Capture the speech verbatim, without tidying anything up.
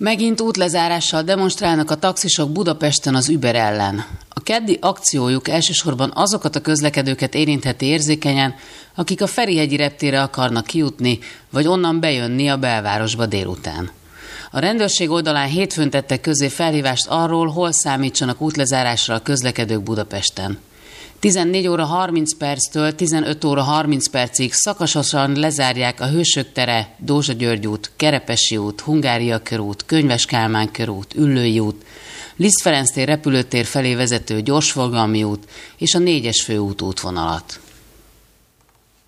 Megint útlezárással demonstrálnak a taxisok Budapesten az Uber ellen. A keddi akciójuk elsősorban azokat a közlekedőket érintheti érzékenyen, akik a Ferihegyi reptérre akarnak kijutni, vagy onnan bejönni a belvárosba délután. A rendőrség oldalán hétfőn tettek közé felhívást arról, hol számítsanak útlezárásra a közlekedők Budapesten. tizennégy óra harminc perctől tizenöt óra harminc percig szakasosan lezárják a Hősök tere, Dózsa György út, Kerepesi út, Hungária körút, Könyves Kálmán körút, Üllői út, Liszt Ferenc tér repülőtér felé vezető gyorsforgalmi út és a négyes főút útvonalat.